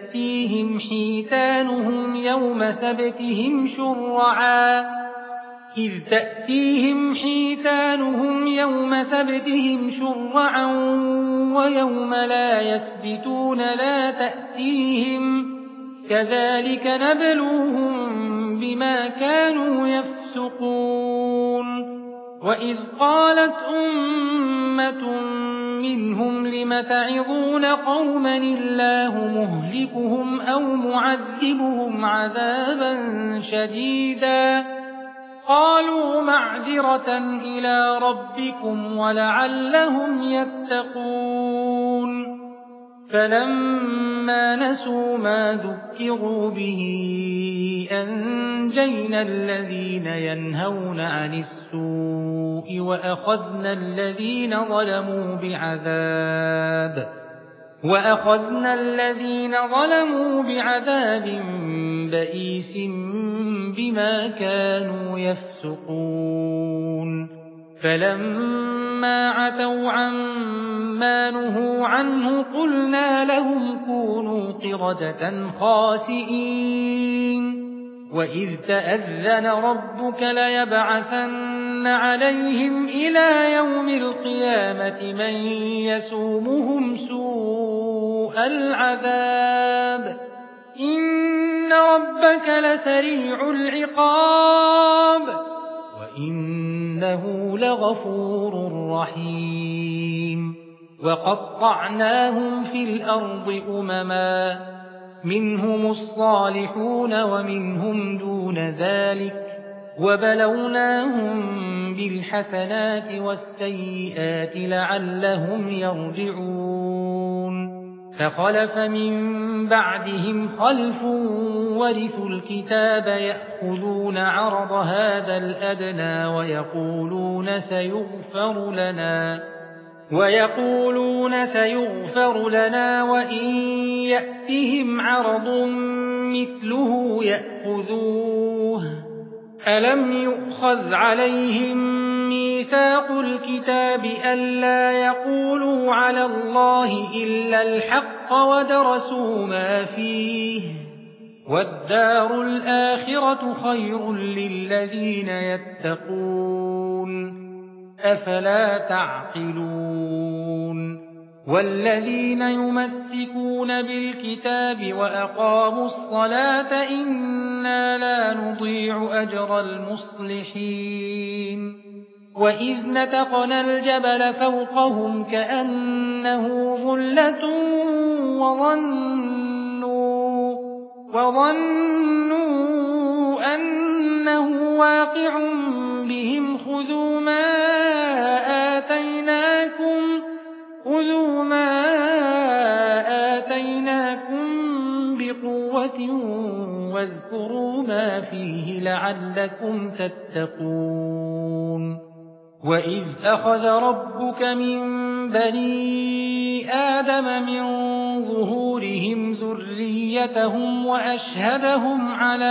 تأتيهم حيتانهم يوم سبتهم شرعا إذ تأتيهم حيتانهم يوم سبتهم شرعا ويوم لا يسبتون لا تأتيهم كذلك نبلوهم بما كانوا يفسقون وإذ قالت أمة منهم لم تعظون قوما الله مهلكهم أو معذبهم عذابا شديدا قالوا معذرة إلى ربكم ولعلهم يتقون فلما نسوا ما ذكروا به أنجينا الذين ينهون عن السوء وأخذنا الذين ظلموا بعذاب وأخذنا الذين ظلموا بعذاب بئيس بما كانوا يفسقون فلما عتوا عما نهوا عنه قلنا لهم كونوا قردة خاسئين وإذ تأذن ربك ليبعثن عليهم إلى يوم القيامة من يسومهم سوء العذاب إن ربك لسريع العقاب وإنه لغفور رحيم وقطعناهم في الأرض أمما منهم الصالحون ومنهم دون ذلك وبلوناهم بالحسنات والسيئات لعلهم يرجعون فخلف من بعدهم خلف ورثوا الكتاب يأخذون عرض هذا الأدنى ويقولون سيغفر لنا ويقولون سيغفر لنا وإن يأتهم عرض مثله يأخذوه ألم يؤخذ عليهم ميثاق الكتاب ألا يقولوا على الله إلا الحق ودرسوا ما فيه والدار الآخرة خير للذين يتقون أفلا تعقلون والذين يمسكون بالكتاب وأقاموا الصلاة إنا لا نضيع أجر المصلحين وإذ نتقنا الجبل فوقهم كأنه ظلة وظنوا, وظنوا أنه واقع بهم خذوا ما آتيناكم خذوا ما آتيناكم بقوة واذكروا ما فيه لعلكم تتقون وإذ أخذ ربك من بني آدم من ظهورهم ذريتهم وأشهدهم على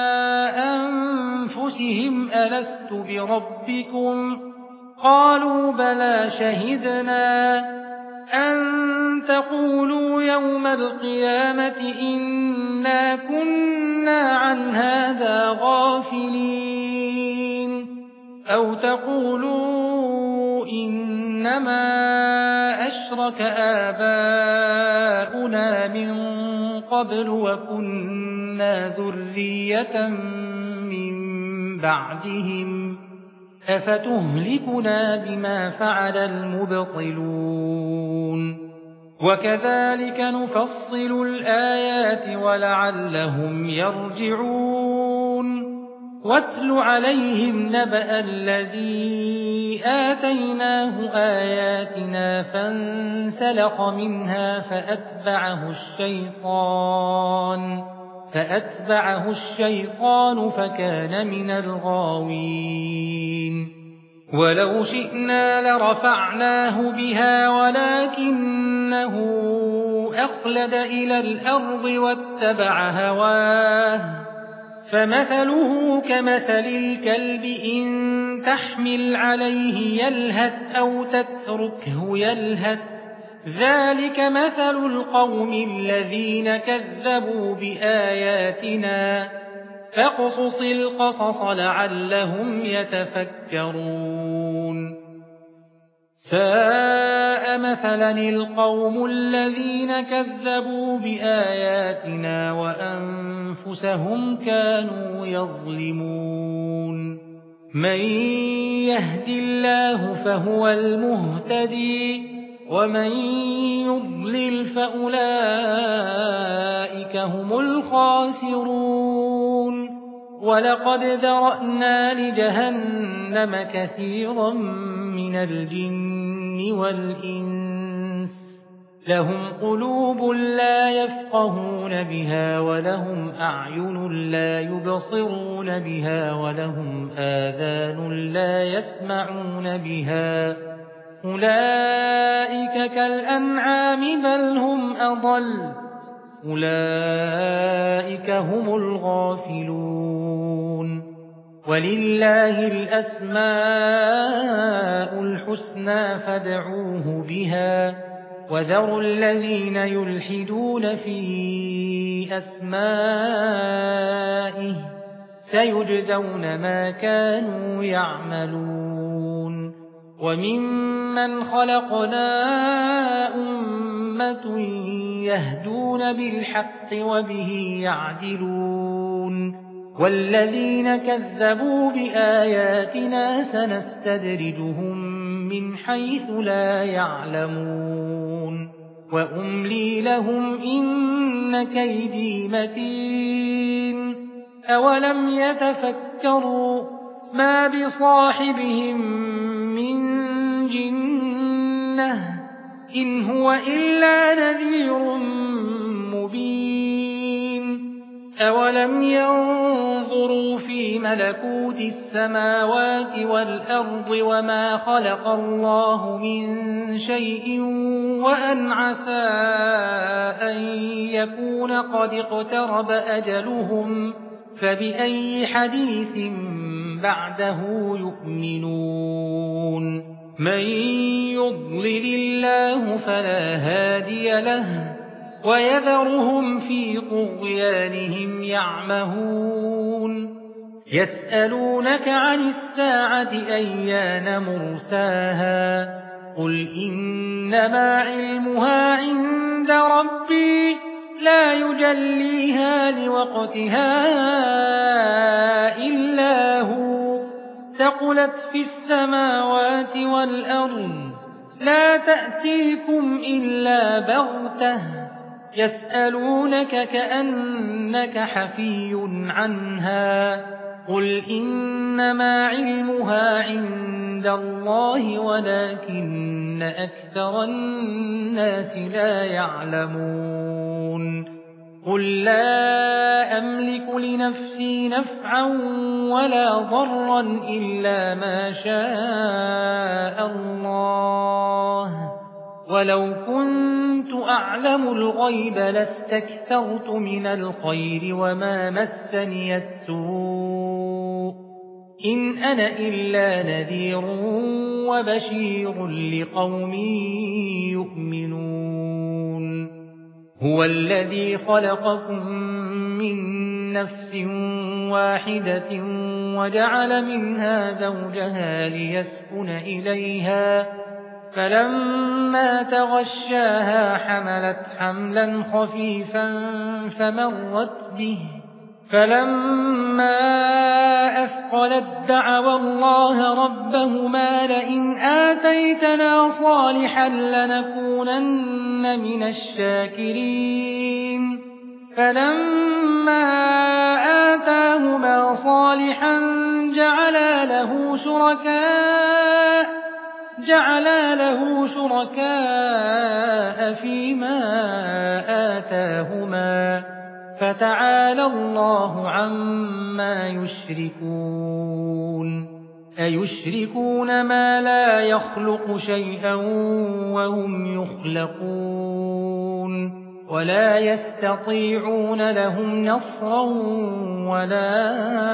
أنفسهم ألست بربكم قالوا بلى شهدنا أن تقولوا يوم القيامة إنا كنا عن هذا غافلين أو تقولوا إنما أشرك آباؤنا من قبل وكنا ذرية من بعدهم أفتهلكنا بما فعل المبطلون وكذلك نفصل الآيات ولعلهم يرجعون واتل عليهم نبأ الذي آتيناه آياتنا فانسلخ منها فأتبعه الشيطان فأتبعه الشيطان فكان من الغاوين ولو شئنا لرفعناه بها ولكنه أخلد إلى الأرض واتبع هواه فمثله كمثل الكلب إن تحمل عليه يلهث أو تتركه يلهث ذلك مثل القوم الذين كذبوا بآياتنا فاقصص القصص لعلهم يتفكرون ساء مثلا القوم الذين كذبوا بآياتنا وأنفسهم كانوا يظلمون من يهد الله فهو المهتدي ومن يضلل فأولئك هم الخاسرون ولقد ذرأنا لجهنم كثيرا من الجن والإنس لهم قلوب لا يفقهون بها ولهم أعين لا يبصرون بها ولهم آذان لا يسمعون بها أولئك كالأنعام بل هم أضل أولئك هم الغافلون ولله الأسماء الحسنى فادعوه بها وذروا الذين يلحدون في أسمائه سيجزون ما كانوا يعملون وممن خلقنا أمة يهدون بالحق وبه يعدلون والذين كذبوا بآياتنا سنستدرجهم من حيث لا يعلمون وأملي لهم إن كيدي متين أولم يتفكروا ما بصاحبهم من جنة إن هو إلا نذير مبين أولم ينظروا في ملكوت السماوات والأرض وما خلق الله من شيء وأن عسى أن يكون قد اقترب أجلهم فبأي حديث بعده يؤمنون من يضلل الله فلا هادي له ويذرهم في طغيانهم يعمهون يسألونك عن الساعة أيان مرساها قل إنما علمها عند ربي لا يجليها لوقتها إلا هو ثقلت في السماوات والأرض لا تأتيكم إلا بغتة يسألونك كأنك حفي عنها قل إنما علمها عند الله ولكن أكثر الناس لا يعلمون قل لا أملك لنفسي نفعا ولا ضرا إلا ما شاء الله ولو كنت أعلم الغيب لاستكثرت من الخير وما مسني السوء إن أنا إلا نذير وبشير لقوم يؤمنون هو الذي خلقكم من نفس واحدة وجعل منها زوجها ليسكن إليها فلما تغشاها حملت حملا خفيفا فمرت به فلما أثقلت دعوا الله ربهما لئن آتيتنا صالحا لنكونن من الشاكرين فلما آتاهما صالحا جعلا له شركاء جعلا له شركاء فيما آتاهما فتعالى الله عما يشركون أيشركون ما لا يخلق شيئا وهم يخلقون ولا يستطيعون لهم نصرا ولا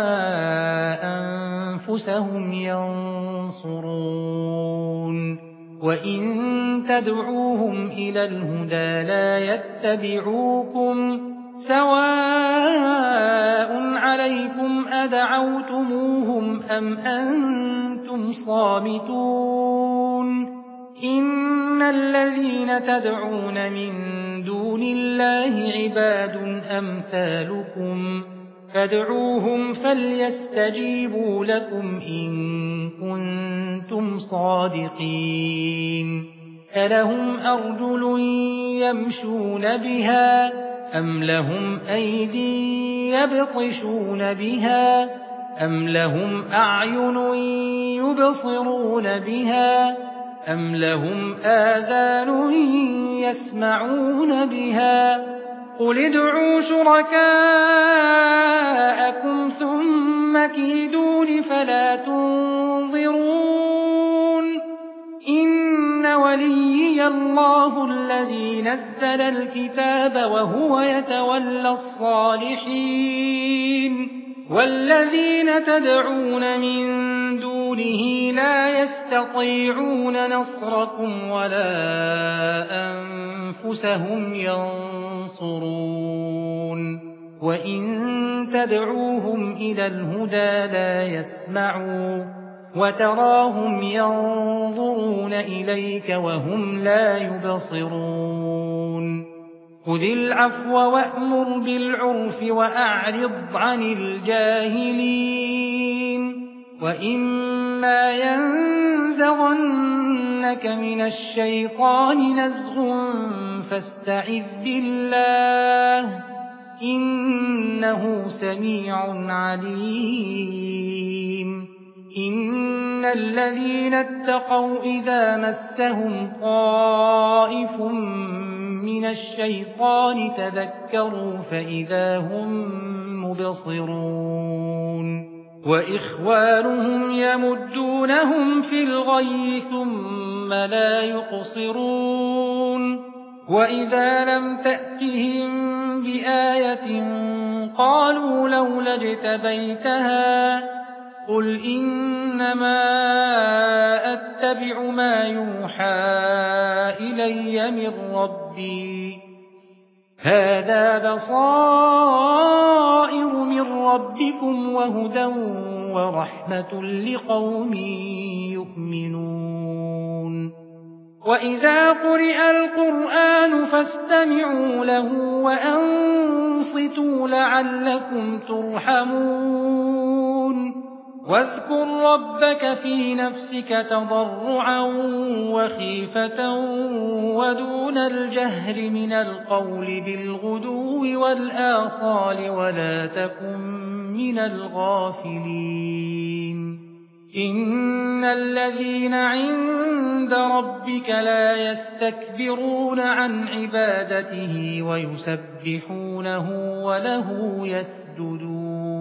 أنفسهم ينصرون وإن تدعوهم إلى الهدى لا يتبعوكم سواء عليكم أدعوتموهم أم أنتم صامتون إن الذين تدعون من دون الله عباد أمثالكم فادعوهم فليستجيبوا لكم إن كنتم صادقين ألهم أرجل يمشون بها أم لهم أيدي يبطشون بها أم لهم أعين يبصرون بها أم لهم آذان يسمعون بها قل ادعوا شركاءكم ثم كيدون فلا تنظرون إن وليي الله الذي نزل الكتاب وهو يتولى الصالحين والذين تدعون من دونه لا يستطيعون نصركم ولا أنفسهم ينصرون وإن تدعوهم إلى الهدى لا يسمعوا وتراهم ينظرون إليك وهم لا يبصرون خذ العفو وأمر بالعرف وأعرض عن الجاهلين وإما ينزغنك من الشيطان نزغ فاستعذ بالله إنه سميع عليم إن الذين اتقوا إذا مسهم طائف من الشيطان تذكروا فإذا هم مبصرون وإخوانهم يمدونهم في الغي ثم لا يقصرون وإذا لم تأتهم بآية قالوا لولا اجتبيتها قل إنما أتبع ما يوحى إلي من ربي هذا بصائر من ربكم وهدى ورحمة لقوم يؤمنون وإذا قرئ القرآن فاستمعوا له وأنصتوا لعلكم ترحمون واذكر ربك في نفسك تضرعا وخيفة ودون الجهر من القول بالغدو والآصال ولا تكن من الغافلين إن الذين عند ربك لا يستكبرون عن عبادته ويسبحونه وله يسجدون